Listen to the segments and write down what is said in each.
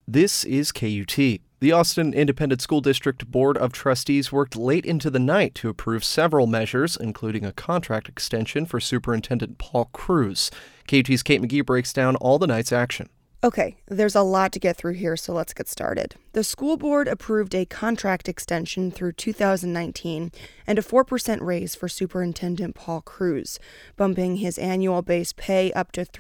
This is KUT. The Austin Independent School District Board of Trustees worked late into the night to approve several measures, including a contract extension for Superintendent Paul Cruz. KUT's Kate McGee breaks down all the night's action. Okay, there's a lot to get through here, so let's get started. The school board approved a contract extension through 2019 and a 4% raise for Superintendent Paul Cruz, bumping his annual base pay up to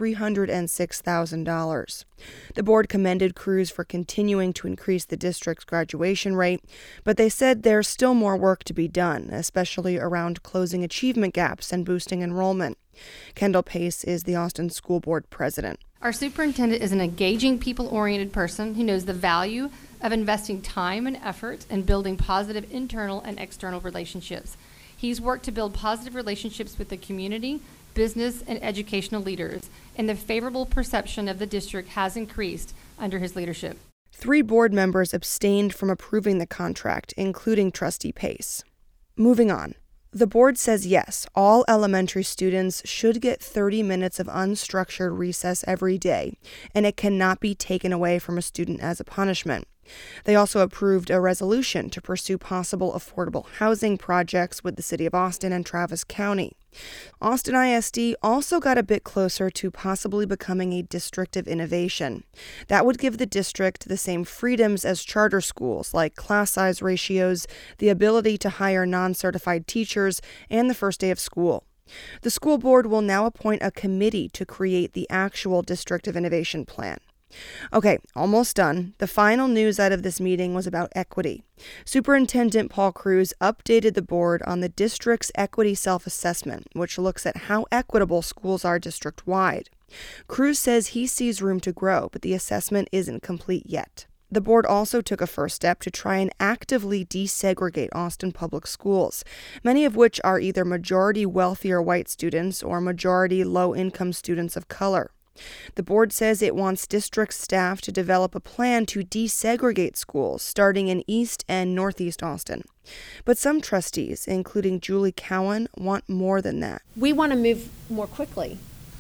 $306,000. The board commended Cruz for continuing to increase the district's graduation rate, but they said there's still more work to be done, especially around closing achievement gaps and boosting enrollment. Kendall Pace is the Austin School Board president. Our superintendent is an engaging, people-oriented person who knows the value of investing time and effort in building positive internal and external relationships. He's worked to build positive relationships with the community, business, and educational leaders, and the favorable perception of the district has increased under his leadership. 3 board members abstained from approving the contract, including Trustee Pace. Moving on. The board says yes, all elementary students should get 30 minutes of unstructured recess every day, and it cannot be taken away from a student as a punishment. They also approved a resolution to pursue possible affordable housing projects with the City of Austin and Travis County. Austin ISD also got a bit closer to possibly becoming a district of innovation. That would give the district the same freedoms as charter schools, like class size ratios, the ability to hire non-certified teachers, and the first day of school. The school board will now appoint a committee to create the actual District of Innovation plan. Okay, almost done. The final news out of this meeting was about equity. Superintendent Paul Cruz updated the board on the district's equity self-assessment, which looks at how equitable schools are district-wide. Cruz says he sees room to grow, but the assessment isn't complete yet. The board also took a first step to try and actively desegregate Austin public schools, many of which are either majority wealthier white students or majority low-income students of color. The board says it wants district staff to develop a plan to desegregate schools starting in East and Northeast Austin. But some trustees, including Julie Cowan, want more than that. We want to move more quickly.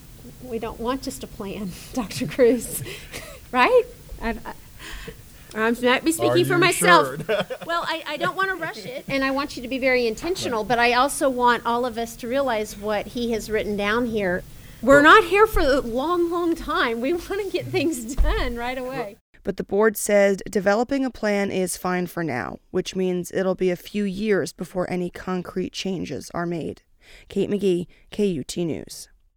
We don't want just a plan, Dr. Cruz, right? I might be speaking for myself. Sure? Well, I don't want to rush it, and I want you to be very intentional, but I also want all of us to realize what he has written down here. We're not here for a long, long time. We want to get things done right away. But the board said developing a plan is fine for now, which means it'll be a few years before any concrete changes are made. Kate McGee, KUT News.